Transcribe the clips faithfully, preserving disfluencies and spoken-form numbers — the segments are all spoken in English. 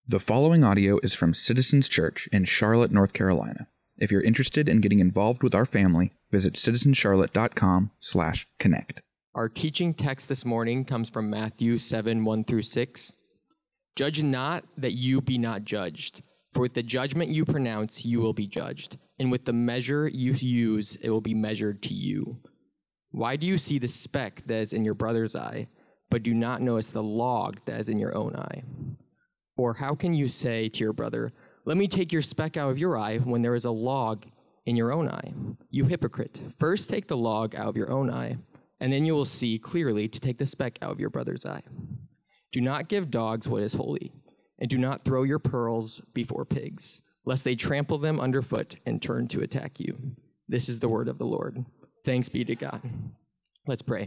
The following audio is from Citizens Church in Charlotte, North Carolina. If you're interested in getting involved with our family, visit citizens charlotte dot com slash connect. Our teaching text this morning comes from Matthew seven, one through six. Judge not that you be not judged, for with the judgment you pronounce, you will be judged, and with the measure you use, it will be measured to you. Why do you see the speck that is in your brother's eye, but do not notice the log that is in your own eye? Or how can you say to your brother, let me take your speck out of your eye when there is a log in your own eye? You hypocrite, first take the log out of your own eye, and then you will see clearly to take the speck out of your brother's eye. Do not give dogs what is holy, and do not throw your pearls before pigs, lest they trample them underfoot and turn to attack you. This is the word of the Lord. Thanks be to God. Let's pray.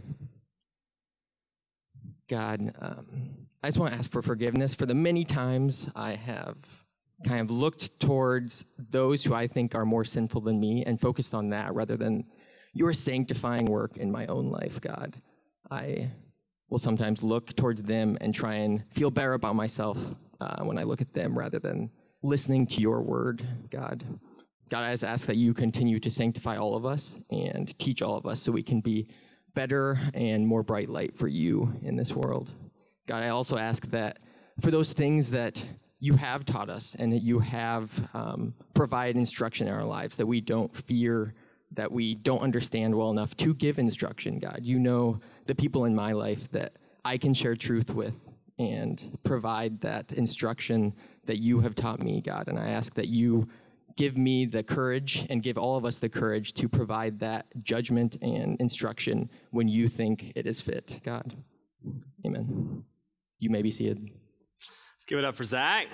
God, um, I just want to ask for forgiveness for the many times I have kind of looked towards those who I think are more sinful than me and focused on that rather than your sanctifying work in my own life, God. I will sometimes look towards them and try and feel better about myself uh, when I look at them rather than listening to your word, God. God, I just ask that you continue to sanctify all of us and teach all of us so we can be better and more bright light for you in this world. God, I also ask that for those things that you have taught us and that you have um, provided instruction in our lives, that we don't fear, that we don't understand well enough to give instruction, God. You know the people in my life that I can share truth with and provide that instruction that you have taught me, God. And I ask that you give me the courage and give all of us the courage to provide that judgment and instruction when you think it is fit, God. Amen. You may be seated. Let's give it up for Zach.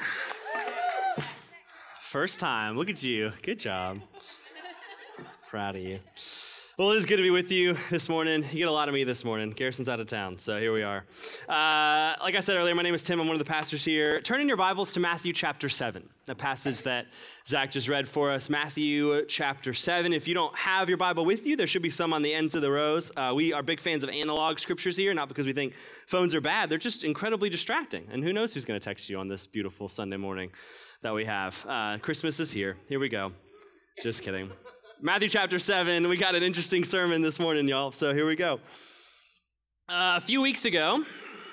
First time. Look at you. Good job. Proud of you. Well, it is good to be with you this morning. You get a lot of me this morning. Garrison's out of town, so here we are. Uh, like I said earlier, my name is Tim. I'm one of the pastors here. Turn in your Bibles to Matthew chapter seven, a passage that Zach just read for us. Matthew chapter seven. If you don't have your Bible with you, there should be some on the ends of the rows. Uh, we are big fans of analog scriptures here, not because we think phones are bad. They're just incredibly distracting. And who knows who's going to text you on this beautiful Sunday morning that we have. Uh, Christmas is here. Here we go. Just kidding. Matthew chapter seven, we got an interesting sermon this morning, y'all, so here we go. Uh, a few weeks ago,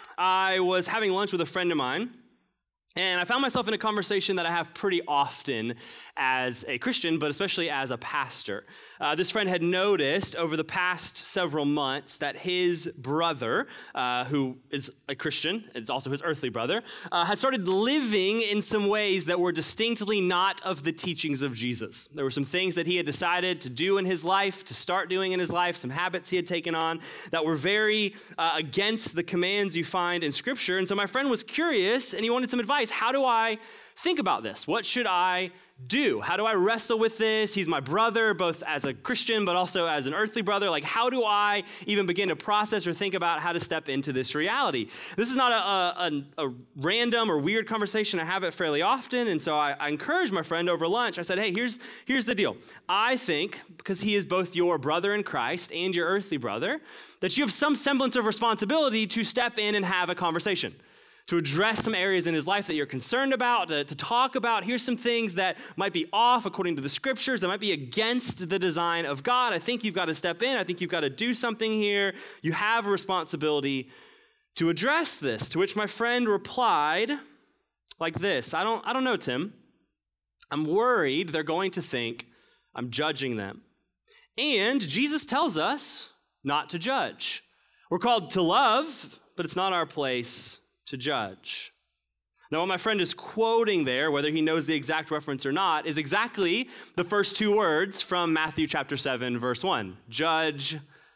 I was having lunch with a friend of mine, and I found myself in a conversation that I have pretty often as a Christian, but especially as a pastor. Uh, this friend had noticed over the past several months that his brother, uh, who is a Christian, it's also his earthly brother, uh, had started living in some ways that were distinctly not of the teachings of Jesus. There were some things that he had decided to do in his life, to start doing in his life, some habits he had taken on that were very uh, against the commands you find in Scripture. And so my friend was curious, and he wanted some advice. How do I think about this? What should I do? How do I wrestle with this? He's my brother, both as a Christian, but also as an earthly brother. Like, how do I even begin to process or think about how to step into this reality? This is not a, a, a random or weird conversation. I have it fairly often. And so I, I encouraged my friend over lunch. I said, hey, here's, here's the deal. I think, because he is both your brother in Christ and your earthly brother, that you have some semblance of responsibility to step in and have a conversation, to address some areas in his life that you're concerned about, to, to talk about, here's some things that might be off according to the Scriptures, that might be against the design of God. I think you've got to step in. I think you've got to do something here. You have a responsibility to address this, to which my friend replied like this. I don't, I don't know, Tim. I'm worried they're going to think I'm judging them. And Jesus tells us not to judge. We're called to love, but it's not our place to judge. Now, what my friend is quoting there, whether he knows the exact reference or not, is exactly the first two words from Matthew chapter seven, verse one. Judge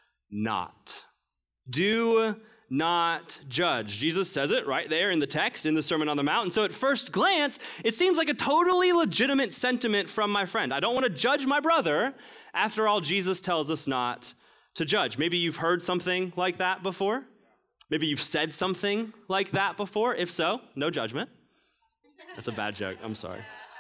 not. Do not judge. Jesus says it right there in the text, in the Sermon on the Mount. And so at first glance, it seems like a totally legitimate sentiment from my friend. I don't want to judge my brother. After all, Jesus tells us not to judge. Maybe you've heard something like that before. Maybe you've said something like that before. If so, no judgment. That's a bad joke. I'm sorry.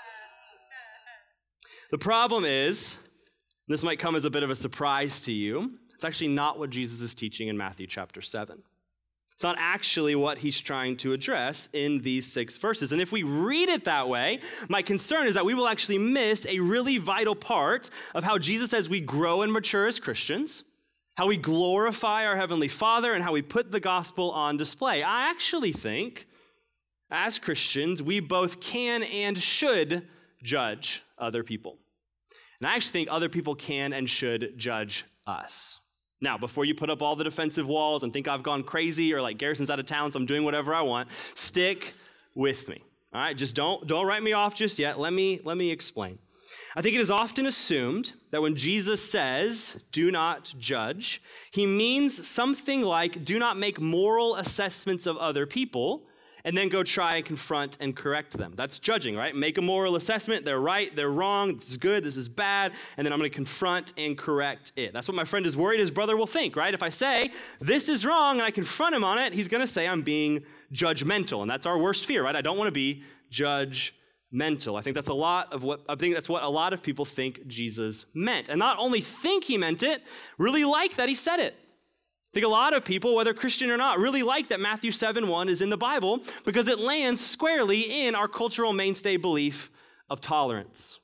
The problem is, this might come as a bit of a surprise to you, it's actually not what Jesus is teaching in Matthew chapter seven. It's not actually what he's trying to address in these six verses. And if we read it that way, my concern is that we will actually miss a really vital part of how Jesus says we grow and mature as Christians, how we glorify our Heavenly Father, and how we put the gospel on display. I actually think, as Christians, we both can and should judge other people. And I actually think other people can and should judge us. Now, before you put up all the defensive walls and think I've gone crazy or like Garrison's out of town, so I'm doing whatever I want, stick with me. All right, just don't, don't write me off just yet. Let me, let me explain. I think it is often assumed that when Jesus says, do not judge, he means something like, do not make moral assessments of other people and then go try and confront and correct them. That's judging, right? Make a moral assessment. They're right, they're wrong, this is good, this is bad, and then I'm going to confront and correct it. That's what my friend is worried his brother will think, right? If I say, this is wrong, and I confront him on it, he's going to say I'm being judgmental, and that's our worst fear, right? I don't want to be judgmental. I think that's a lot of what, I think that's what a lot of people think Jesus meant. And not only think he meant it, really like that he said it. I think a lot of people, whether Christian or not, really like that Matthew seven one is in the Bible because it lands squarely in our cultural mainstay belief of tolerance.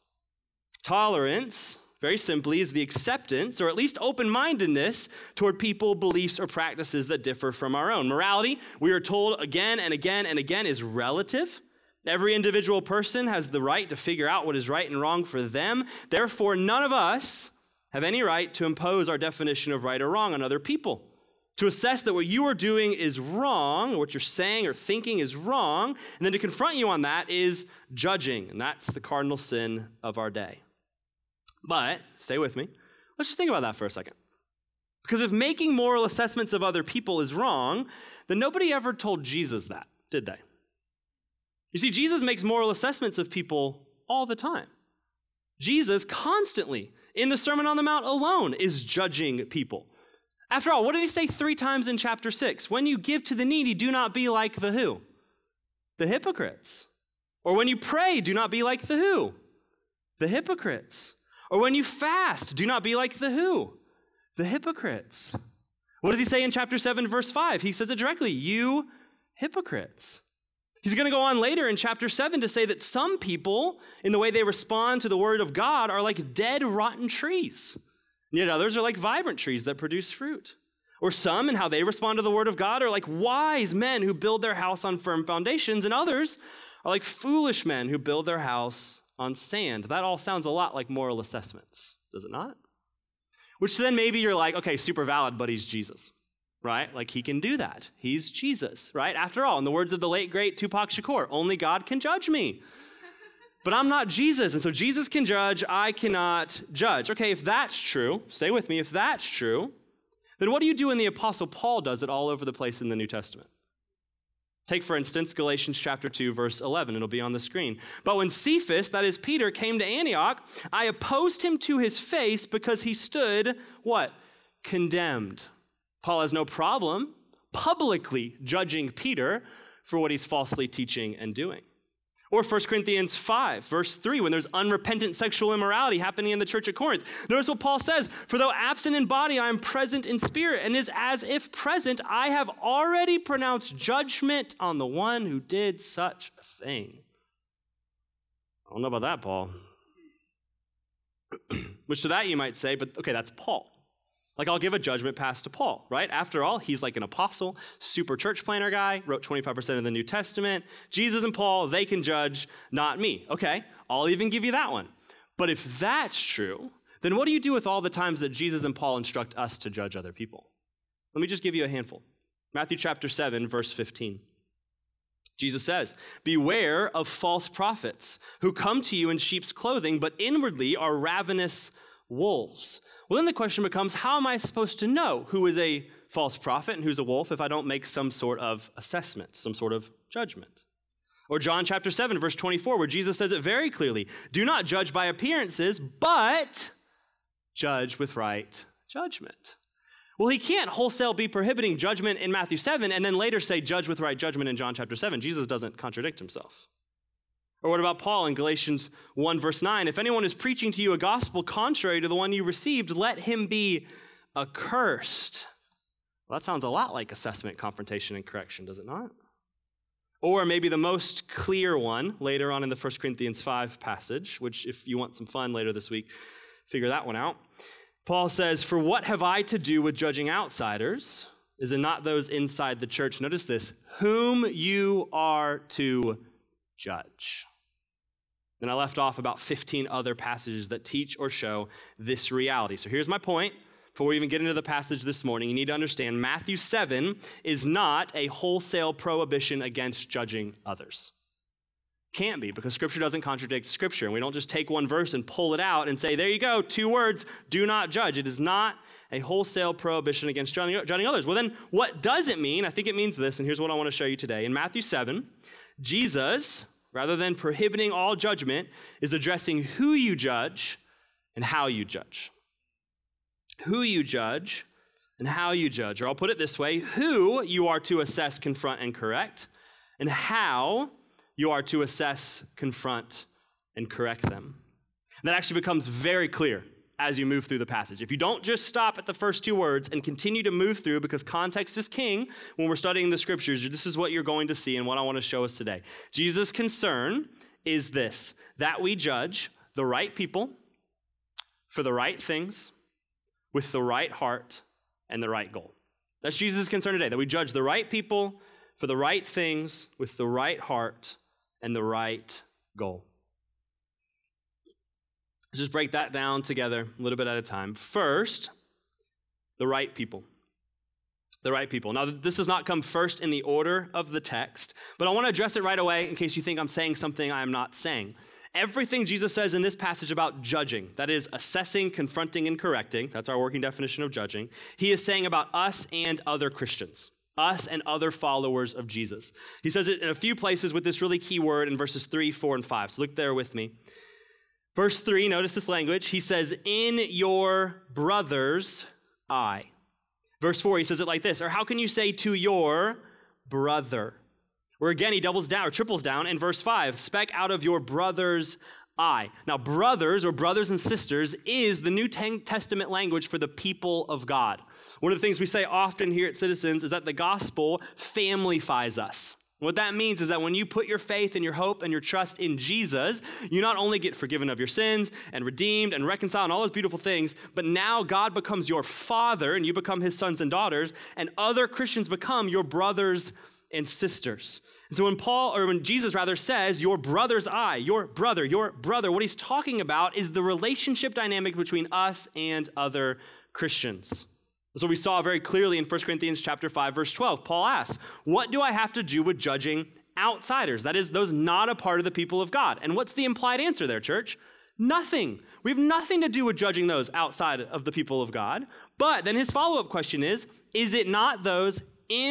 Tolerance, very simply, is the acceptance or at least open-mindedness toward people, beliefs, or practices that differ from our own. Morality, we are told again and again and again, is relative. Every individual person has the right to figure out what is right and wrong for them. Therefore, none of us have any right to impose our definition of right or wrong on other people. To assess that what you are doing is wrong, or what you're saying or thinking is wrong, and then to confront you on that is judging, and that's the cardinal sin of our day. But, stay with me, let's just think about that for a second. Because if making moral assessments of other people is wrong, then nobody ever told Jesus that, did they? You see, Jesus makes moral assessments of people all the time. Jesus constantly, in the Sermon on the Mount alone, is judging people. After all, what did he say three times in chapter six? When you give to the needy, do not be like the who? The hypocrites. Or when you pray, do not be like the who? The hypocrites. Or when you fast, do not be like the who? The hypocrites. What does he say in chapter seven, verse five? He says it directly, you hypocrites. He's going to go on later in chapter seven to say that some people, in the way they respond to the word of God, are like dead, rotten trees. Yet others are like vibrant trees that produce fruit. Or some, in how they respond to the word of God, are like wise men who build their house on firm foundations, and others are like foolish men who build their house on sand. That all sounds a lot like moral assessments, does it not? Which then maybe you're like, okay, super valid, but he's Jesus, right? Like he can do that. He's Jesus, right? After all, in the words of the late, great Tupac Shakur, only God can judge me. But I'm not Jesus, and so Jesus can judge, I cannot judge. Okay, if that's true, stay with me, if that's true, then what do you do when the Apostle Paul does it all over the place in the New Testament? Take, for instance, Galatians chapter two, verse eleven. It'll be on the screen. But when Cephas, that is Peter, came to Antioch, I opposed him to his face because he stood, what? Condemned. Paul has no problem publicly judging Peter for what he's falsely teaching and doing. Or First Corinthians five, verse three, when there's unrepentant sexual immorality happening in the church at Corinth. Notice what Paul says, for though absent in body, I am present in spirit, and is as if present, I have already pronounced judgment on the one who did such a thing. I don't know about that, Paul. Which to that you might say, but okay, that's Paul. Like, I'll give a judgment pass to Paul, right? After all, he's like an apostle, super church planner guy, wrote twenty-five percent of the New Testament. Jesus and Paul, they can judge, not me. Okay, I'll even give you that one. But if that's true, then what do you do with all the times that Jesus and Paul instruct us to judge other people? Let me just give you a handful. Matthew chapter seven, verse fifteen. Jesus says, beware of false prophets who come to you in sheep's clothing, but inwardly are ravenous wolves. Well, then the question becomes, how am I supposed to know who is a false prophet and who's a wolf if I don't make some sort of assessment, some sort of judgment? Or John chapter seven, verse twenty-four, where Jesus says it very clearly, do not judge by appearances, but judge with right judgment. Well, he can't wholesale be prohibiting judgment in Matthew seven and then later say judge with right judgment in John chapter seven. Jesus doesn't contradict himself. Or what about Paul in Galatians one, verse nine? If anyone is preaching to you a gospel contrary to the one you received, let him be accursed. Well, that sounds a lot like assessment, confrontation, and correction, does it not? Or maybe the most clear one later on in the First Corinthians five passage, which if you want some fun later this week, figure that one out. Paul says, "For what have I to do with judging outsiders? Is it not those inside the church?" Notice this, "whom you are to judge." And I left off about fifteen other passages that teach or show this reality. So here's my point. Before we even get into the passage this morning, you need to understand Matthew seven is not a wholesale prohibition against judging others. Can't be, because Scripture doesn't contradict Scripture. And we don't just take one verse and pull it out and say, there you go, two words, do not judge. It is not a wholesale prohibition against judging, judging others. Well, then what does it mean? I think it means this, and here's what I want to show you today. In Matthew seven, Jesus, rather than prohibiting all judgment, is addressing who you judge and how you judge. Who you judge and how you judge. Or I'll put it this way, who you are to assess, confront, and correct, and how you are to assess, confront, and correct them. And that actually becomes very clear as you move through the passage. If you don't just stop at the first two words and continue to move through, because context is king when we're studying the Scriptures, this is what you're going to see and what I want to show us today. Jesus' concern is this, that we judge the right people for the right things, with the right heart and the right goal. That's Jesus' concern today, that we judge the right people for the right things with the right heart and the right goal. Let's just break that down together a little bit at a time. First, the right people. The right people. Now, this does not come first in the order of the text, but I want to address it right away in case you think I'm saying something I am not saying. Everything Jesus says in this passage about judging, that is assessing, confronting, and correcting, that's our working definition of judging, he is saying about us and other Christians, us and other followers of Jesus. He says it in a few places with this really key word in verses three, four, and five. So look there with me. Verse three, notice this language. He says, in your brother's eye. Verse four, he says it like this, or how can you say to your brother? Where again, he doubles down or triples down in verse five, speck out of your brother's eye. Now, brothers or brothers and sisters is the New Testament language for the people of God. One of the things we say often here at Citizens is that the gospel familyfies us. What that means is that when you put your faith and your hope and your trust in Jesus, you not only get forgiven of your sins and redeemed and reconciled and all those beautiful things, but now God becomes your father and you become his sons and daughters, and other Christians become your brothers and sisters. And so when Paul, or when Jesus rather says, your brother's eye, your brother, your brother, what he's talking about is the relationship dynamic between us and other Christians. That's what we saw very clearly in First Corinthians chapter five, verse twelve. Paul asks, what do I have to do with judging outsiders? That is, those not a part of the people of God. And what's the implied answer there, church? Nothing. We have nothing to do with judging those outside of the people of God. But then his follow-up question is, is it not those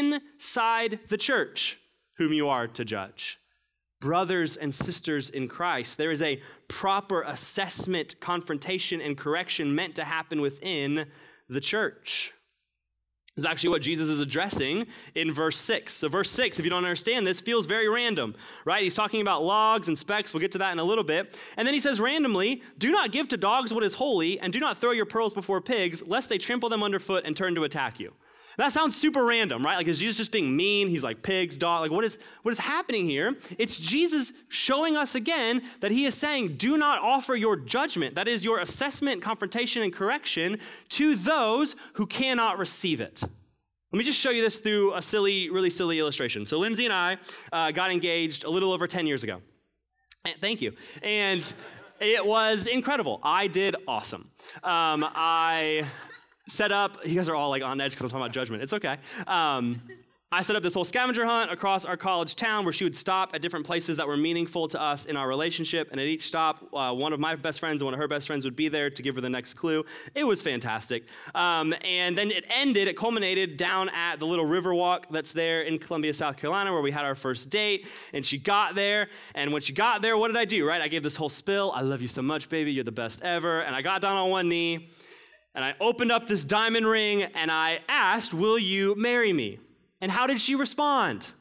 inside the church whom you are to judge? Brothers and sisters in Christ, there is a proper assessment, confrontation, and correction meant to happen within the church. This is actually what Jesus is addressing in verse six. So verse six, if you don't understand this, feels very random, right? He's talking about logs and specks. We'll get to that in a little bit. And then he says randomly, do not give to dogs what is holy, and do not throw your pearls before pigs, lest they trample them underfoot and turn to attack you. That sounds super random, right? Like, is Jesus just being mean? He's like, pigs, dog. Like, what is what is happening here? It's Jesus showing us again that he is saying, do not offer your judgment, that is your assessment, confrontation, and correction, to those who cannot receive it. Let me just show you this through a silly, really silly illustration. So Lindsay and I uh, got engaged a little over ten years ago. And, thank you. And it was incredible. I did awesome. Um, I... set up, you guys are all like on edge because I'm talking about judgment. It's okay. Um, I set up this whole scavenger hunt across our college town where she would stop at different places that were meaningful to us in our relationship. And at each stop, uh, one of my best friends and one of her best friends would be there to give her the next clue. It was fantastic. Um, and then it ended, it culminated down at the little river walk that's there in Columbia, South Carolina, where we had our first date. And she got there. And when she got there, what did I do, right? I gave this whole spill. I love you so much, baby. You're the best ever. And I got down on one knee. And I opened up this diamond ring and I asked, will you marry me? And how did she respond?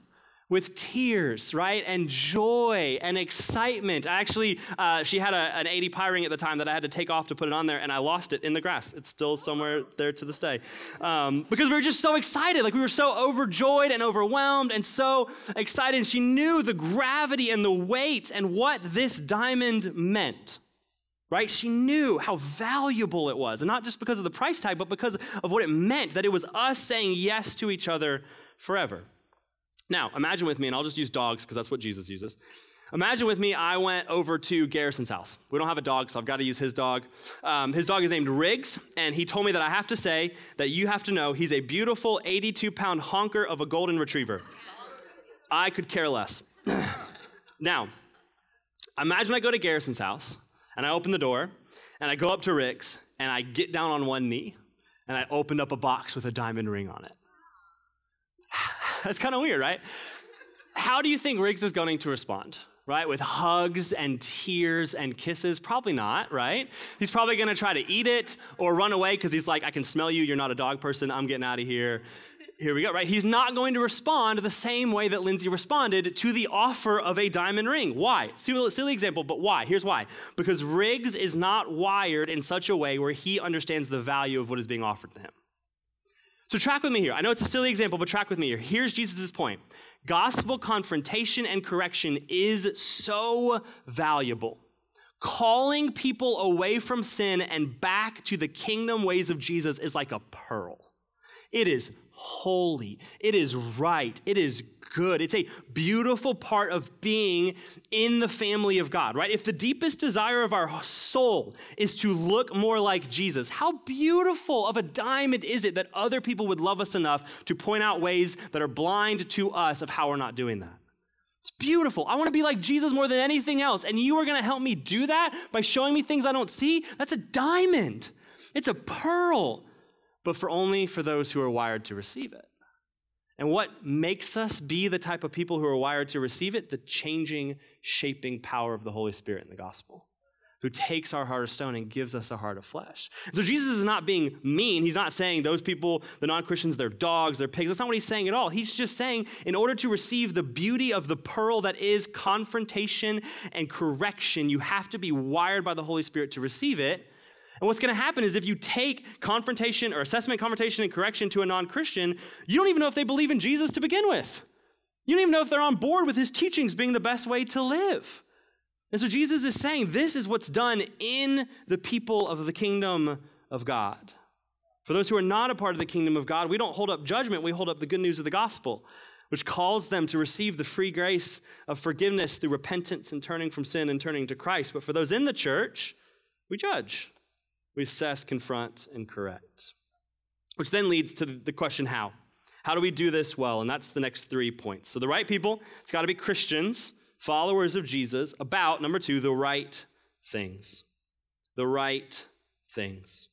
with tears, right? And joy and excitement. I actually, uh, she had a, an eighty pie ring at the time that I had to take off to put it on there, and I lost it in the grass. It's still somewhere there to this day. Um, because we were just so excited. Like we were so overjoyed and overwhelmed and so excited. And she knew the gravity and the weight and what this diamond meant. Right? She knew how valuable it was. And not just because of the price tag, but because of what it meant, that it was us saying yes to each other forever. Now, imagine with me, and I'll just use dogs because that's what Jesus uses. Imagine with me, I went over to Garrison's house. We don't have a dog, so I've got to use his dog. Um, his dog is named Riggs, and he told me that I have to say that you have to know he's a beautiful eighty-two pound honker of a golden retriever. I could care less. Now, imagine I go to Garrison's house, and I open the door, and I go up to Riggs, and I get down on one knee, and I opened up a box with a diamond ring on it. That's kind of weird, right? How do you think Riggs is going to respond, right? With hugs and tears and kisses? Probably not, right? He's probably going to try to eat it or run away because he's like, I can smell you. You're not a dog person. I'm getting out of here. Here we go, right? He's not going to respond the same way that Lindsay responded to the offer of a diamond ring. Why? Silly, silly example, but why? Here's why. Because Riggs is not wired in such a way where he understands the value of what is being offered to him. So track with me here. I know it's a silly example, but track with me here. Here's Jesus' point. Gospel confrontation and correction is so valuable. Calling people away from sin and back to the kingdom ways of Jesus is like a pearl. It is holy. It is right. It is good. It's a beautiful part of being in the family of God, right? If the deepest desire of our soul is to look more like Jesus, how beautiful of a diamond is it that other people would love us enough to point out ways that are blind to us of how we're not doing that? It's beautiful. I want to be like Jesus more than anything else, and you are going to help me do that by showing me things I don't see? That's a diamond. It's a pearl. But for only for those who are wired to receive it. And what makes us be the type of people who are wired to receive it? The changing, shaping power of the Holy Spirit in the gospel, who takes our heart of stone and gives us a heart of flesh. So Jesus is not being mean. He's not saying those people, the non-Christians, they're dogs, they're pigs. That's not what he's saying at all. He's just saying in order to receive the beauty of the pearl that is confrontation and correction, you have to be wired by the Holy Spirit to receive it. And what's going to happen is if you take confrontation or assessment, confrontation, and correction to a non-Christian, you don't even know if they believe in Jesus to begin with. You don't even know if they're on board with his teachings being the best way to live. And so Jesus is saying this is what's done in the people of the kingdom of God. For those who are not a part of the kingdom of God, we don't hold up judgment, we hold up the good news of the gospel, which calls them to receive the free grace of forgiveness through repentance and turning from sin and turning to Christ. But for those in the church, we judge. We assess, confront, and correct. Which then leads to the question, how? How do we do this well? And that's the next three points. So the right people, it's got to be Christians, followers of Jesus, about, number two, the right things. The right things.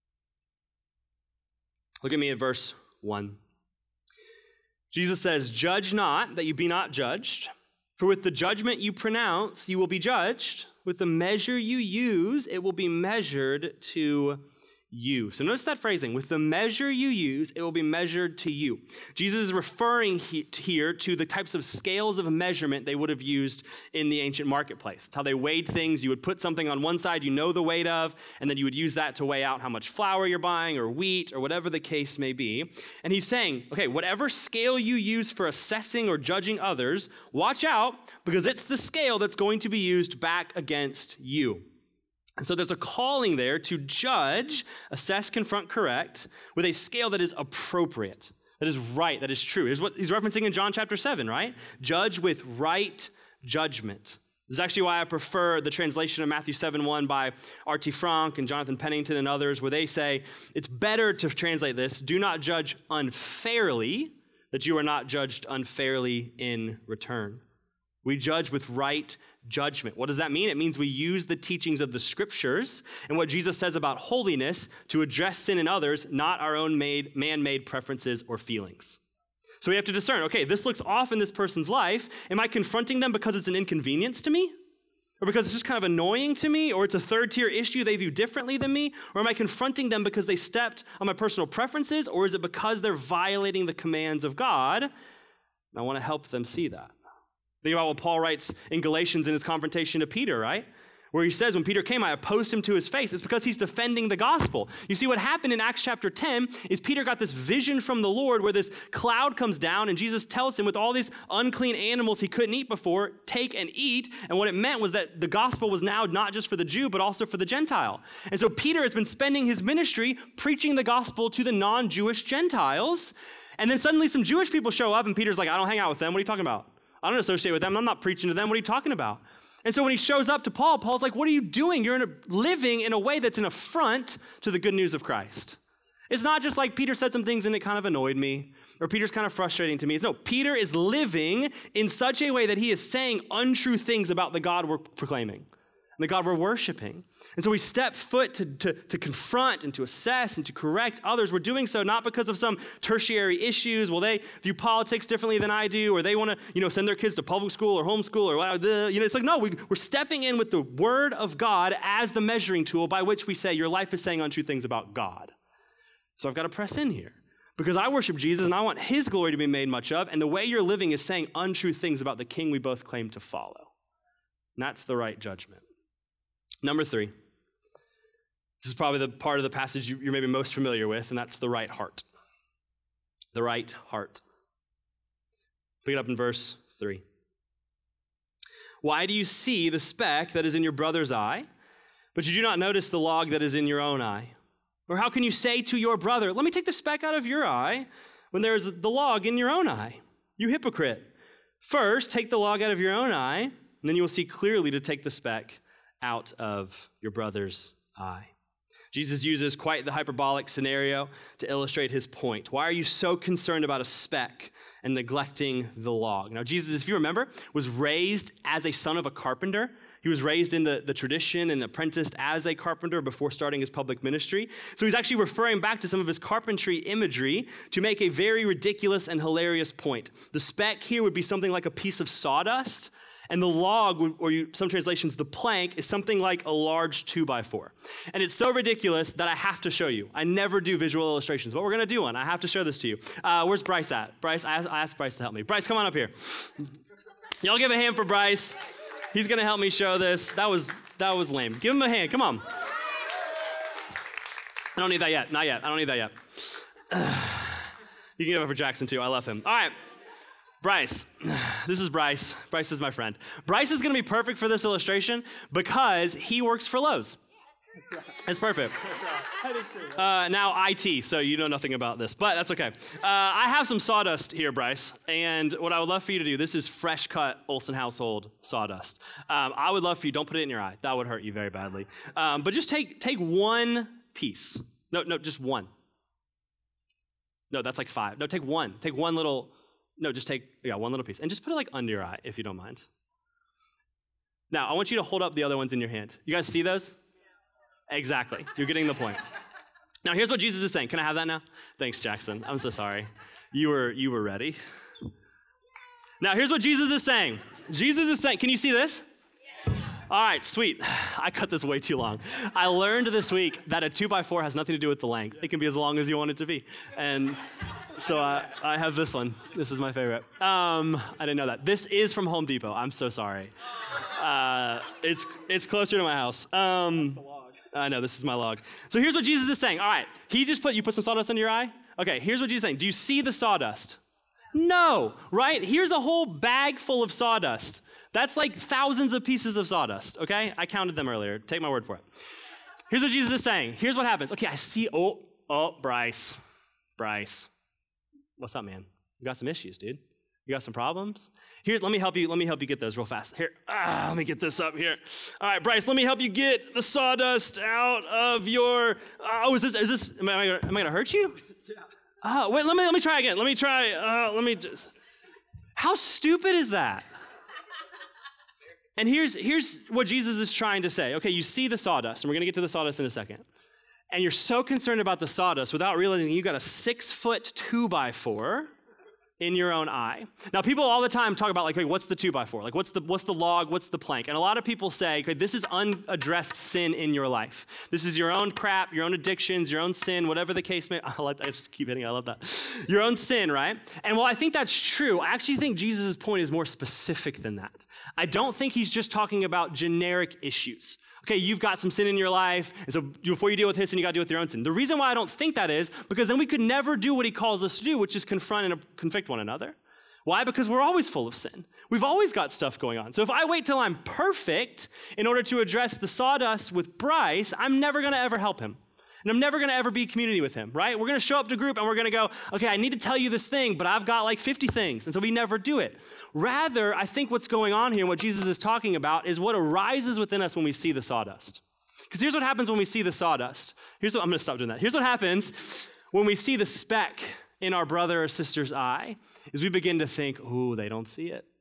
Look at me at verse one. Jesus says, "Judge not, that you be not judged. For with the judgment you pronounce, you will be judged. With the measure you use, it will be measured to you." So notice that phrasing. With the measure you use, it will be measured to you. Jesus is referring he- here to the types of scales of measurement they would have used in the ancient marketplace. It's how they weighed things. You would put something on one side you know the weight of, and then you would use that to weigh out how much flour you're buying or wheat or whatever the case may be. And he's saying, okay, whatever scale you use for assessing or judging others, watch out because it's the scale that's going to be used back against you. And so there's a calling there to judge, assess, confront, correct with a scale that is appropriate, that is right, that is true. Here's what he's referencing in John chapter seven, right? Judge with right judgment. This is actually why I prefer the translation of Matthew seven one by R T Frank and Jonathan Pennington and others, where they say it's better to translate this, do not judge unfairly, that you are not judged unfairly in return. We judge with right judgment. What does that mean? It means we use the teachings of the scriptures and what Jesus says about holiness to address sin in others, not our own made, man-made preferences or feelings. So we have to discern, okay, this looks off in this person's life. Am I confronting them because it's an inconvenience to me? Or because it's just kind of annoying to me? Or it's a third-tier issue they view differently than me? Or am I confronting them because they stepped on my personal preferences? Or is it because they're violating the commands of God? I want to help them see that. Think about what Paul writes in Galatians in his confrontation to Peter, right? Where he says, when Peter came, I opposed him to his face. It's because he's defending the gospel. You see, what happened in Acts chapter ten is Peter got this vision from the Lord where this cloud comes down and Jesus tells him with all these unclean animals he couldn't eat before, take and eat. And what it meant was that the gospel was now not just for the Jew, but also for the Gentile. And so Peter has been spending his ministry preaching the gospel to the non-Jewish Gentiles. And then suddenly some Jewish people show up and Peter's like, I don't hang out with them. What are you talking about? I don't associate with them. I'm not preaching to them. What are you talking about? And so when he shows up to Paul, Paul's like, what are you doing? You're in a, living in a way that's an affront to the good news of Christ. It's not just like Peter said some things and it kind of annoyed me, or Peter's kind of frustrating to me. It's no, Peter is living in such a way that he is saying untrue things about the God we're proclaiming, the God we're worshiping. And so we step foot to, to, to confront and to assess and to correct others. We're doing so not because of some tertiary issues. Well, they view politics differently than I do, or they want to, you know, send their kids to public school or homeschool or whatever. You know, it's like, no, we, we're stepping in with the word of God as the measuring tool by which we say your life is saying untrue things about God. So I've got to press in here because I worship Jesus and I want his glory to be made much of. And the way you're living is saying untrue things about the king we both claim to follow. And that's the right judgment. Number three, this is probably the part of the passage you're maybe most familiar with, and that's the right heart. The right heart. Pick it up in verse three. Why do you see the speck that is in your brother's eye, but you do not notice the log that is in your own eye? Or how can you say to your brother, let me take the speck out of your eye, when there is the log in your own eye? You hypocrite. First, take the log out of your own eye, and then you will see clearly to take the speck out of your brother's eye. Jesus uses quite the hyperbolic scenario to illustrate his point. Why are you so concerned about a speck and neglecting the log? Now, Jesus, if you remember, was raised as a son of a carpenter. He was raised in the, the tradition and apprenticed as a carpenter before starting his public ministry. So he's actually referring back to some of his carpentry imagery to make a very ridiculous and hilarious point. The speck here would be something like a piece of sawdust, and the log, or you, some translations, the plank, is something like a large two by four. And it's so ridiculous that I have to show you. I never do visual illustrations, but we're going to do one. I have to show this to you. Uh, where's Bryce at? Bryce, I asked, I asked Bryce to help me. Bryce, come on up here. Y'all give a hand for Bryce. He's going to help me show this. That was that was lame. Give him a hand. Come on. I don't need that yet. Not yet. I don't need that yet. You can give it for Jackson, too. I love him. All right. Bryce, this is Bryce. Bryce is my friend. Bryce is going to be perfect for this illustration because he works for Lowe's. It's perfect. Uh, now I T, so you know nothing about this, but that's okay. Uh, I have some sawdust here, Bryce, and what I would love for you to do, this is fresh cut Olsen household sawdust. Um, I would love for you, don't put it in your eye. That would hurt you very badly. Um, but just take take one piece. No, no, just one. No, that's like five. No, take one. Take one little... No, just take, yeah, one little piece. And just put it like under your eye, if you don't mind. Now, I want you to hold up the other ones in your hand. You guys see those? Exactly. You're getting the point. Now, here's what Jesus is saying. Can I have that now? Thanks, Jackson. I'm so sorry. You were, you were ready. Now, here's what Jesus is saying. Jesus is saying, can you see this? All right, sweet. I cut this way too long. I learned this week that a two by four has nothing to do with the length. It can be as long as you want it to be. And so uh, I have this one. This is my favorite. Um, I didn't know that. This is from Home Depot. I'm so sorry. Uh, it's it's closer to my house. Um, I know, this is my log. So here's what Jesus is saying. All right, he just put, you put some sawdust under your eye? Okay, here's what Jesus is saying. Do you see the sawdust? No, right? Here's a whole bag full of sawdust. That's like thousands of pieces of sawdust, okay? I counted them earlier. Take my word for it. Here's what Jesus is saying. Here's what happens. Okay, I see, oh, oh, Bryce, Bryce. What's up, man? You got some issues, dude. You got some problems? Here, let me help you, let me help you get those real fast. Here, ah, let me get this up here. All right, Bryce, let me help you get the sawdust out of your, oh, is this, is this, am I, am I gonna hurt you? Yeah. Oh, wait, let me, let me try again. Let me try, uh, let me just, how stupid is that? And here's, here's what Jesus is trying to say. Okay, you see the sawdust, and we're gonna get to the sawdust in a second. And you're so concerned about the sawdust without realizing you got a six foot two by four in your own eye. Now, people all the time talk about like, hey, what's the two by four? Like, what's the what's the log? What's the plank? And a lot of people say, okay, this is unaddressed sin in your life. This is your own crap, your own addictions, your own sin, whatever the case may. I like that. I just keep hitting. I love that. Your own sin, right? And while I think that's true, I actually think Jesus' point is more specific than that. I don't think he's just talking about generic issues. Okay, you've got some sin in your life, and so before you deal with his sin, you got to deal with your own sin. The reason why I don't think that is because then we could never do what he calls us to do, which is confront and convict one another. Why? Because we're always full of sin. We've always got stuff going on. So if I wait till I'm perfect in order to address the sawdust with Bryce, I'm never going to ever help him. And I'm never going to ever be community with him, right? We're going to show up to group and we're going to go, okay, I need to tell you this thing, but I've got like fifty things. And so we never do it. Rather, I think what's going on here and what Jesus is talking about is what arises within us when we see the sawdust. Because here's what happens when we see the sawdust. Here's what, I'm going to stop doing that. Here's what happens when we see the speck in our brother or sister's eye is we begin to think, ooh, they don't see it.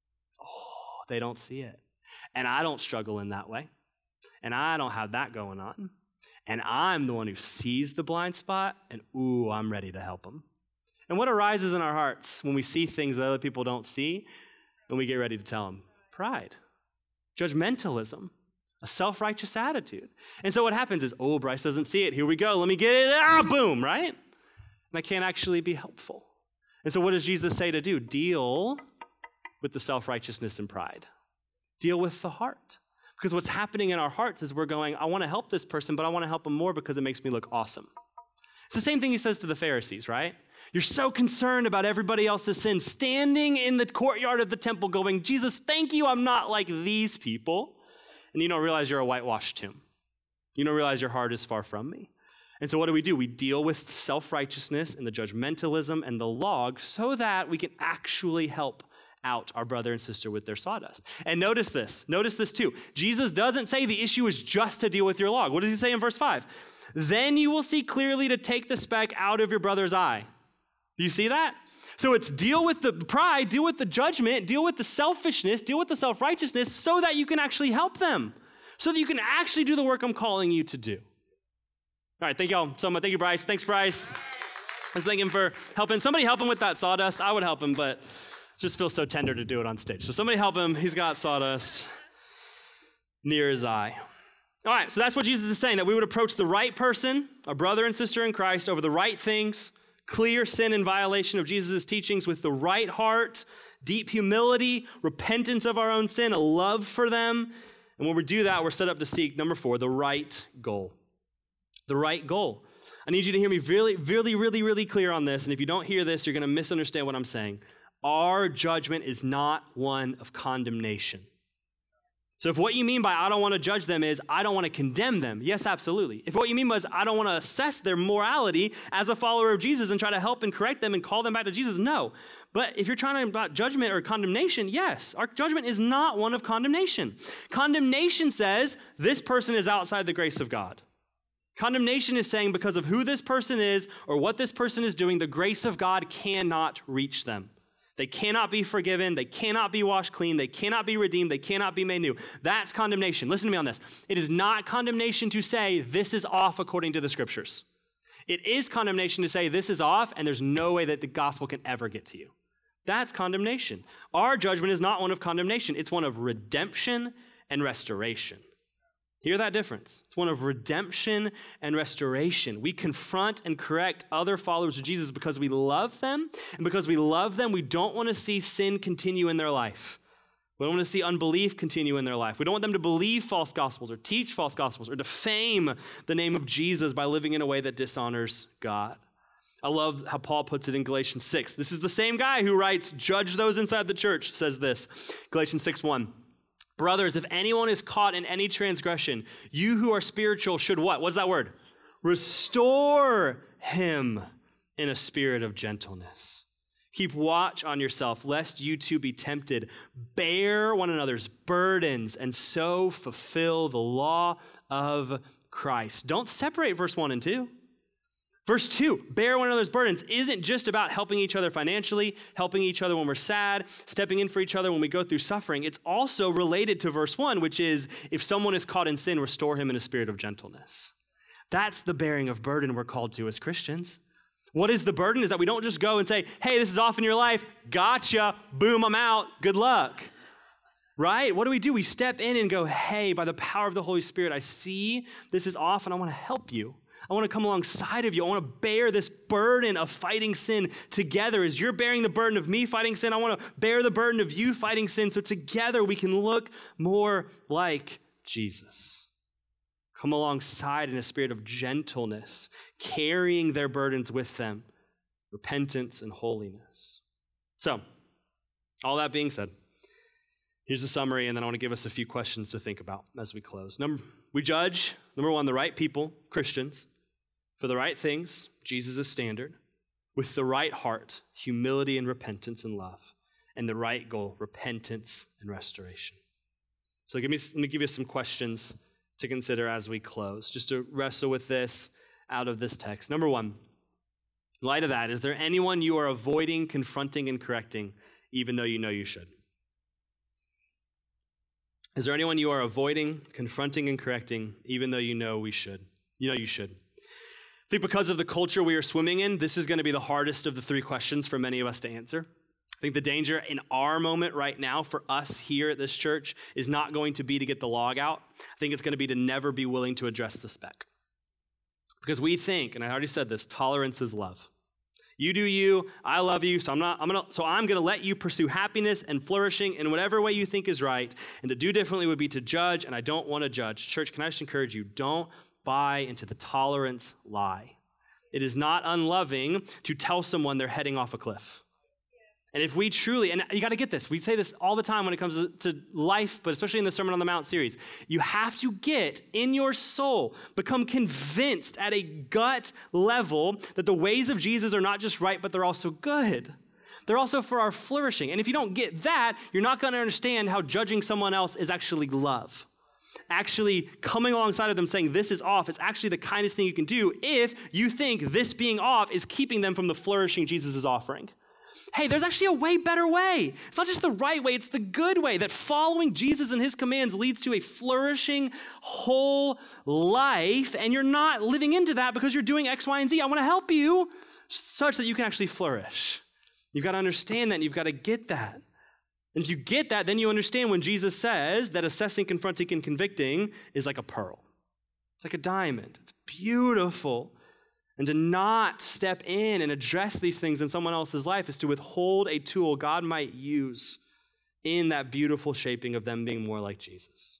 Oh, they don't see it. And I don't struggle in that way. And I don't have that going on. And I'm the one who sees the blind spot, and ooh, I'm ready to help them. And what arises in our hearts when we see things that other people don't see, and we get ready to tell them? Pride, judgmentalism, a self-righteous attitude. And so what happens is, oh, Bryce doesn't see it. Here we go. Let me get it. Ah, boom, right? And I can't actually be helpful. And so what does Jesus say to do? Deal with the self-righteousness and pride. Deal with the heart. Because what's happening in our hearts is we're going, I want to help this person, but I want to help them more because it makes me look awesome. It's the same thing he says to the Pharisees, right? You're so concerned about everybody else's sin, standing in the courtyard of the temple going, Jesus, thank you, I'm not like these people. And you don't realize you're a whitewashed tomb. You don't realize your heart is far from me. And so what do we do? We deal with self-righteousness and the judgmentalism and the log so that we can actually help out our brother and sister with their sawdust. And notice this, notice this too. Jesus doesn't say the issue is just to deal with your log. What does he say in verse five? Then you will see clearly to take the speck out of your brother's eye. Do you see that? So it's deal with the pride, deal with the judgment, deal with the selfishness, deal with the self-righteousness so that you can actually help them, so that you can actually do the work I'm calling you to do. All right, thank y'all so much. Thank you, Bryce. Thanks, Bryce. I was thanking him for helping. Somebody help him with that sawdust. I would help him, but just feels so tender to do it on stage. So somebody help him. He's got sawdust near his eye. All right, so that's what Jesus is saying, that we would approach the right person, a brother and sister in Christ, over the right things, clear sin and violation of Jesus' teachings with the right heart, deep humility, repentance of our own sin, a love for them. And when we do that, we're set up to seek, number four, the right goal. The right goal. I need you to hear me really, really, really, really clear on this. And if you don't hear this, you're going to misunderstand what I'm saying. Our judgment is not one of condemnation. So if what you mean by I don't want to judge them is I don't want to condemn them, yes, absolutely. If what you mean was I don't want to assess their morality as a follower of Jesus and try to help and correct them and call them back to Jesus, no. But if you're trying to about judgment or condemnation, yes, our judgment is not one of condemnation. Condemnation says this person is outside the grace of God. Condemnation is saying because of who this person is or what this person is doing, the grace of God cannot reach them. They cannot be forgiven. They cannot be washed clean. They cannot be redeemed. They cannot be made new. That's condemnation. Listen to me on this. It is not condemnation to say this is off according to the scriptures. It is condemnation to say this is off and there's no way that the gospel can ever get to you. That's condemnation. Our judgment is not one of condemnation. It's one of redemption and restoration. Hear that difference? It's one of redemption and restoration. We confront and correct other followers of Jesus because we love them, and because we love them, we don't want to see sin continue in their life. We don't want to see unbelief continue in their life. We don't want them to believe false gospels or teach false gospels or defame the name of Jesus by living in a way that dishonors God. I love how Paul puts it in Galatians six. This is the same guy who writes, judge those inside the church, says this, Galatians six one. Brothers, if anyone is caught in any transgression, you who are spiritual should what? What's that word? Restore him in a spirit of gentleness. Keep watch on yourself, lest you too be tempted. Bear one another's burdens and so fulfill the law of Christ. Don't separate verse one and two. Verse two, bear one another's burdens, isn't just about helping each other financially, helping each other when we're sad, stepping in for each other when we go through suffering. It's also related to verse one, which is if someone is caught in sin, restore him in a spirit of gentleness. That's the bearing of burden we're called to as Christians. What is the burden? Is that we don't just go and say, hey, this is off in your life. Gotcha. Boom, I'm out. Good luck. Right? What do we do? We step in and go, hey, by the power of the Holy Spirit, I see this is off and I want to help you. I want to come alongside of you. I want to bear this burden of fighting sin together. As you're bearing the burden of me fighting sin, I want to bear the burden of you fighting sin so together we can look more like Jesus. Come alongside in a spirit of gentleness, carrying their burdens with them, repentance and holiness. So, all that being said, here's a summary, and then I want to give us a few questions to think about as we close. Number, we judge, number one, the right people, Christians, for the right things, Jesus' standard, with the right heart, humility and repentance and love, and the right goal, repentance and restoration. So give me, let me give you some questions to consider as we close, just to wrestle with this out of this text. Number one, in light of that, is there anyone you are avoiding, confronting, and correcting, even though you know you should? Is there anyone you are avoiding, confronting, and correcting, even though you know we should? You know you should. I think because of the culture we are swimming in, this is going to be the hardest of the three questions for many of us to answer. I think the danger in our moment right now for us here at this church is not going to be to get the log out. I think it's going to be to never be willing to address the speck. Because we think, and I already said this, tolerance is love. You do you, I love you, so I'm not I'm gonna so I'm gonna let you pursue happiness and flourishing in whatever way you think is right. And to do differently would be to judge, and I don't want to judge. Church, can I just encourage you, don't buy into the tolerance lie. It is not unloving to tell someone they're heading off a cliff. And if we truly, and you got to get this, we say this all the time when it comes to life, but especially in the Sermon on the Mount series, you have to get in your soul, become convinced at a gut level that the ways of Jesus are not just right, but they're also good. They're also for our flourishing. And if you don't get that, you're not going to understand how judging someone else is actually love. Actually coming alongside of them saying this is off is actually the kindest thing you can do if you think this being off is keeping them from the flourishing Jesus is offering. Hey, there's actually a way better way. It's not just the right way, it's the good way, that following Jesus and his commands leads to a flourishing whole life, and you're not living into that because you're doing X, Y, and Z. I want to help you such that you can actually flourish. You've got to understand that, and you've got to get that. And if you get that, then you understand when Jesus says that assessing, confronting, and convicting is like a pearl. It's like a diamond. It's beautiful. And to not step in and address these things in someone else's life is to withhold a tool God might use in that beautiful shaping of them being more like Jesus.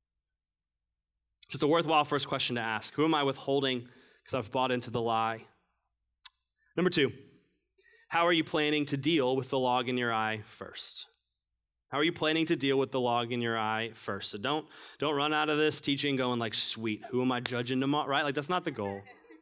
So it's a worthwhile first question to ask. Who am I withholding because I've bought into the lie? Number two, how are you planning to deal with the log in your eye first? How are you planning to deal with the log in your eye first? So don't, don't run out of this teaching going like, sweet, who am I judging tomorrow? Right? Like, that's not the goal.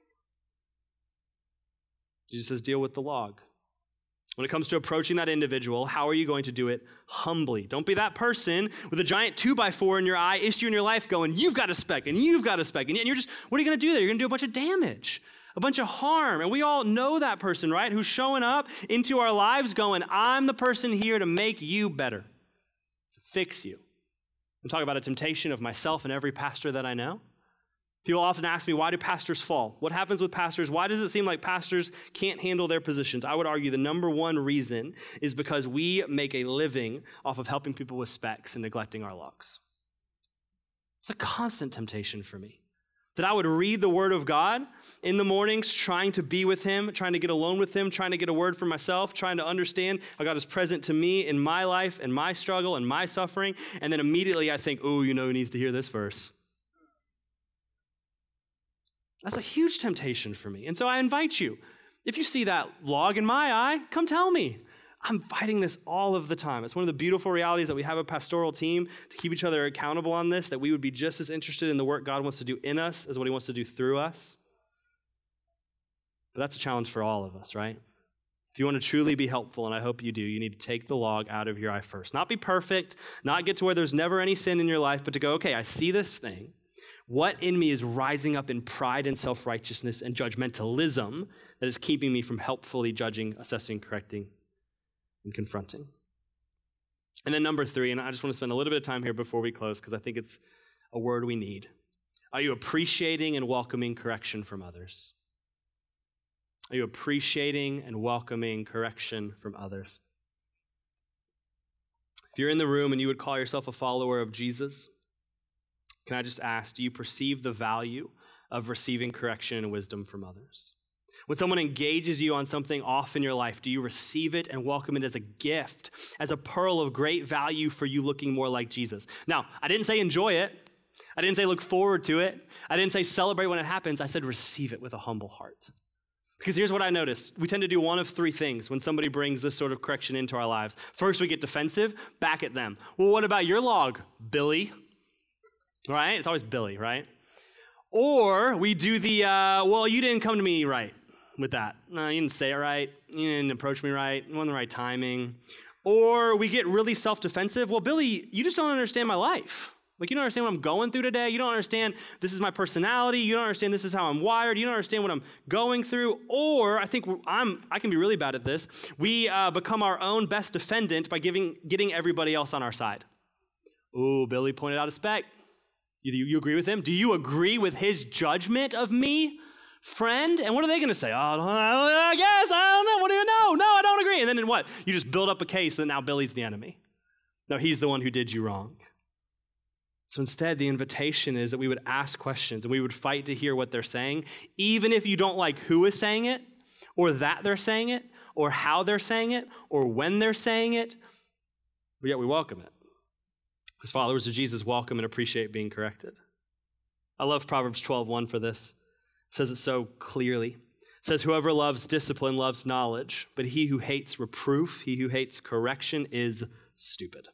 Jesus says, deal with the log. When it comes to approaching that individual, how are you going to do it humbly? Don't be that person with a giant two by four in your eye, issue in your life going, you've got a speck, and you've got a speck. And you're just, what are you going to do there? You're going to do a bunch of damage, a bunch of harm. And we all know that person, right? Who's showing up into our lives going, I'm the person here to make you better, to fix you. I'm talking about a temptation of myself and every pastor that I know. People often ask me, why do pastors fall? What happens with pastors? Why does it seem like pastors can't handle their positions? I would argue the number one reason is because we make a living off of helping people with specs and neglecting our logs. It's a constant temptation for me that I would read the word of God in the mornings, trying to be with him, trying to get alone with him, trying to get a word for myself, trying to understand how God is present to me in my life and my struggle and my suffering. And then immediately I think, oh, you know who needs to hear this verse? That's a huge temptation for me. And so I invite you, if you see that log in my eye, come tell me. I'm fighting this all of the time. It's one of the beautiful realities that we have a pastoral team to keep each other accountable on this, that we would be just as interested in the work God wants to do in us as what he wants to do through us. But that's a challenge for all of us, right? If you want to truly be helpful, and I hope you do, you need to take the log out of your eye first. Not be perfect, not get to where there's never any sin in your life, but to go, okay, I see this thing. What in me is rising up in pride and self-righteousness and judgmentalism that is keeping me from helpfully judging, assessing, correcting, and confronting? And then number three, and I just want to spend a little bit of time here before we close because I think it's a word we need. Are you appreciating and welcoming correction from others? Are you appreciating and welcoming correction from others? If you're in the room and you would call yourself a follower of Jesus, can I just ask, do you perceive the value of receiving correction and wisdom from others? When someone engages you on something off in your life, do you receive it and welcome it as a gift, as a pearl of great value for you looking more like Jesus? Now, I didn't say enjoy it. I didn't say look forward to it. I didn't say celebrate when it happens. I said receive it with a humble heart. Because here's what I noticed. We tend to do one of three things when somebody brings this sort of correction into our lives. First, we get defensive, back at them. Well, what about your log, Billy? Right? It's always Billy, right? Or we do the, uh, well, you didn't come to me right with that. No, you didn't say it right. You didn't approach me right. You wasn't the right timing. Or we get really self-defensive. Well, Billy, you just don't understand my life. Like, you don't understand what I'm going through today. You don't understand this is my personality. You don't understand this is how I'm wired. You don't understand what I'm going through. Or I think I'm, I can be really bad at this. We uh, become our own best defendant by giving, getting everybody else on our side. Ooh, Billy pointed out a speck. You, you agree with him? Do you agree with his judgment of me, friend? And what are they going to say? Oh, I guess, I don't know. What do you know? No, I don't agree. And then what? You just build up a case that now Billy's the enemy. No, he's the one who did you wrong. So instead, the invitation is that we would ask questions and we would fight to hear what they're saying, even if you don't like who is saying it, or that they're saying it, or how they're saying it, or when they're saying it, but yet we welcome it. As followers of Jesus, welcome and appreciate being corrected. I love Proverbs twelve one for this. It says it so clearly. It says, whoever loves discipline loves knowledge, but he who hates reproof, he who hates correction is stupid.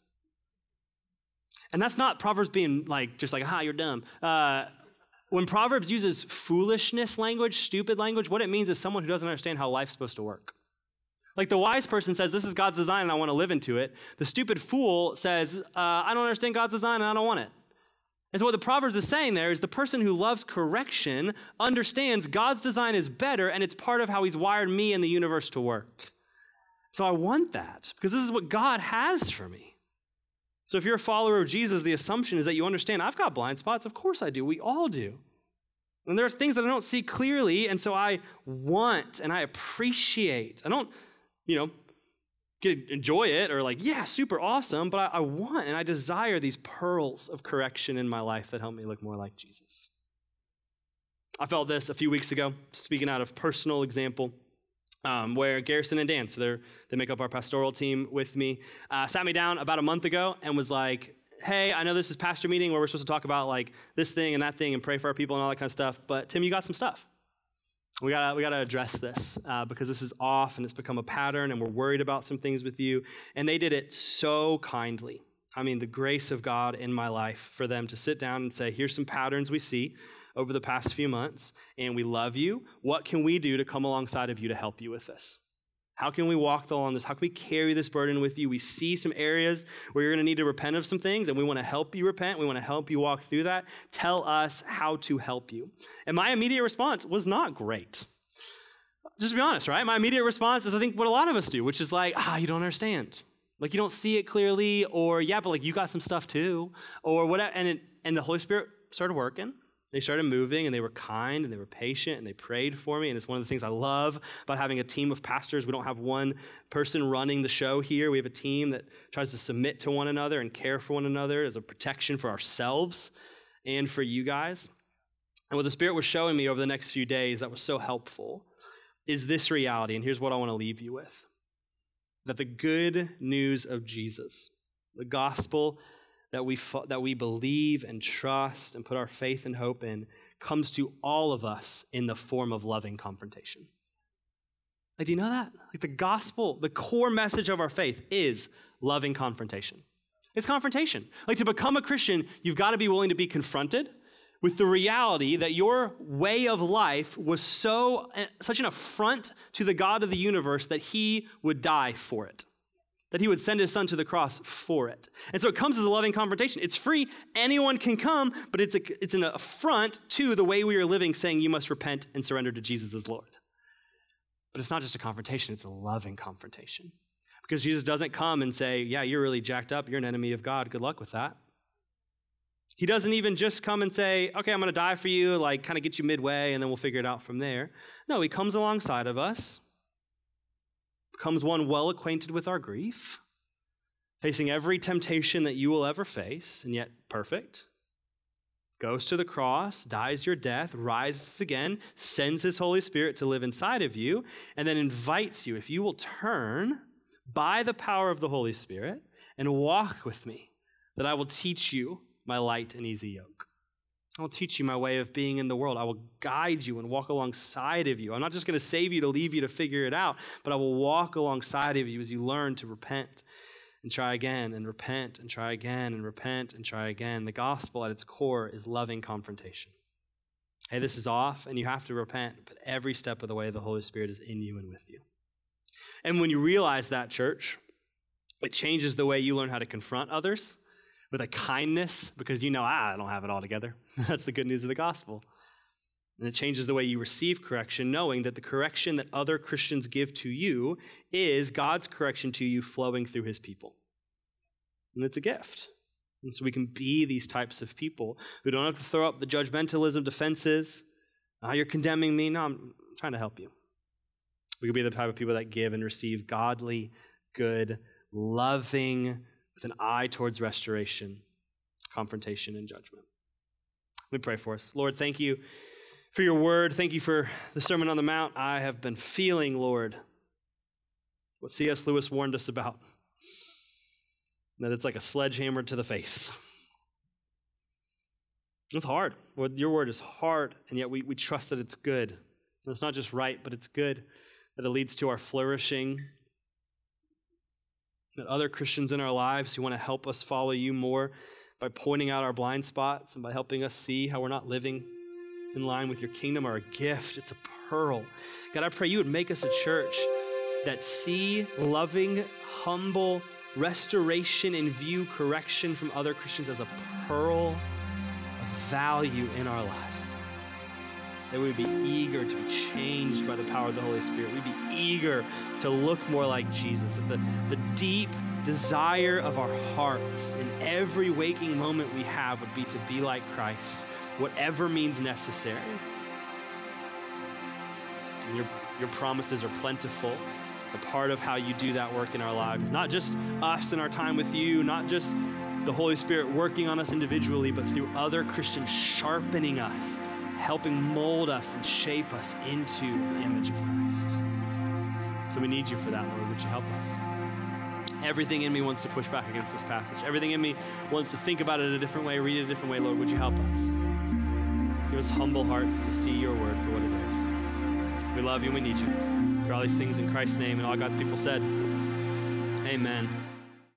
And that's not Proverbs being like, just like, aha, you're dumb. Uh, when Proverbs uses foolishness language, stupid language, what it means is someone who doesn't understand how life's supposed to work. Like the wise person says, this is God's design and I want to live into it. The stupid fool says, uh, I don't understand God's design and I don't want it. And so what the Proverbs is saying there is the person who loves correction understands God's design is better and it's part of how he's wired me and the universe to work. So I want that because this is what God has for me. So if you're a follower of Jesus, the assumption is that you understand, I've got blind spots. Of course I do. We all do. And there are things that I don't see clearly, and so I want and I appreciate. I don't, you know, get, enjoy it or like, yeah, super awesome, but I, I want and I desire these pearls of correction in my life that help me look more like Jesus. I felt this a few weeks ago, speaking out of personal example. Um, where Garrison and Dan, so they they make up our pastoral team with me, uh, sat me down about a month ago and was like, hey, I know this is pastor meeting where we're supposed to talk about like this thing and that thing and pray for our people and all that kind of stuff, but Tim, you got some stuff. We gotta, we gotta address this uh, because this is off and it's become a pattern and we're worried about some things with you. And they did it so kindly. I mean, the grace of God in my life for them to sit down and say, here's some patterns we see over the past few months, and we love you. What can we do to come alongside of you to help you with this? How can we walk along this? How can we carry this burden with you? We see some areas where you're going to need to repent of some things, and we want to help you repent. We want to help you walk through that. Tell us how to help you. And my immediate response was not great. Just to be honest, right? My immediate response is I think what a lot of us do, which is like, ah, you don't understand. Like you don't see it clearly, or yeah, but like you got some stuff too, or whatever. And it, and the Holy Spirit started working. They started moving, and they were kind, and they were patient, and they prayed for me, and it's one of the things I love about having a team of pastors. We don't have one person running the show here. We have a team that tries to submit to one another and care for one another as a protection for ourselves and for you guys. And what the Spirit was showing me over the next few days that was so helpful is this reality, and here's what I want to leave you with, that the good news of Jesus, the gospel that we that we believe and trust and put our faith and hope in comes to all of us in the form of loving confrontation. Like, do you know that? Like the gospel, the core message of our faith is loving confrontation. It's confrontation. Like to become a Christian, you've got to be willing to be confronted with the reality that your way of life was so such an affront to the God of the universe that he would die for it. That he would send his son to the cross for it. And so it comes as a loving confrontation. It's free. Anyone can come, but it's, a, it's an affront to the way we are living, saying you must repent and surrender to Jesus as Lord. But it's not just a confrontation, it's a loving confrontation. Because Jesus doesn't come and say, yeah, you're really jacked up. You're an enemy of God. Good luck with that. He doesn't even just come and say, okay, I'm going to die for you, like kind of get you midway, and then we'll figure it out from there. No, he comes alongside of us, becomes one well acquainted with our grief, facing every temptation that you will ever face, and yet perfect, goes to the cross, dies your death, rises again, sends his Holy Spirit to live inside of you, and then invites you, if you will turn by the power of the Holy Spirit and walk with me, that I will teach you my light and easy yoke. I will teach you my way of being in the world. I will guide you and walk alongside of you. I'm not just going to save you to leave you to figure it out, but I will walk alongside of you as you learn to repent and try again and repent and try again and repent and try again. The gospel at its core is loving confrontation. Hey, this is off and you have to repent, but every step of the way the Holy Spirit is in you and with you. And when you realize that, church, it changes the way you learn how to confront others with a kindness, because you know, ah, I don't have it all together. That's the good news of the gospel. And it changes the way you receive correction, knowing that the correction that other Christians give to you is God's correction to you flowing through his people. And it's a gift. And so we can be these types of people who don't have to throw up the judgmentalism defenses. Ah, you're condemning me. No, I'm trying to help you. We can be the type of people that give and receive godly, good, loving, with an eye towards restoration, confrontation, and judgment. Let me pray for us. Lord, thank you for your word. Thank you for the Sermon on the Mount. I have been feeling, Lord, what C S Lewis warned us about, that it's like a sledgehammer to the face. It's hard. Lord, your word is hard, and yet we, we trust that it's good. And it's not just right, but it's good, that it leads to our flourishing, that other Christians in our lives who want to help us follow you more by pointing out our blind spots and by helping us see how we're not living in line with your kingdom are a gift. It's a pearl. God, I pray you would make us a church that see loving, humble restoration and view correction from other Christians as a pearl of value in our lives. That we'd be eager to be changed by the power of the Holy Spirit. We'd be eager to look more like Jesus. That the, the deep desire of our hearts in every waking moment we have would be to be like Christ, whatever means necessary. And your, your promises are plentiful. A part of how you do that work in our lives, not just us in our time with you, not just the Holy Spirit working on us individually, but through other Christians sharpening us, helping mold us and shape us into the image of Christ. So we need you for that, Lord. Would you help us? Everything in me wants to push back against this passage. Everything in me wants to think about it a different way, read it a different way. Lord, would you help us? Give us humble hearts to see your word for what it is. We love you and we need you. For all these things in Christ's name, and all God's people said, amen.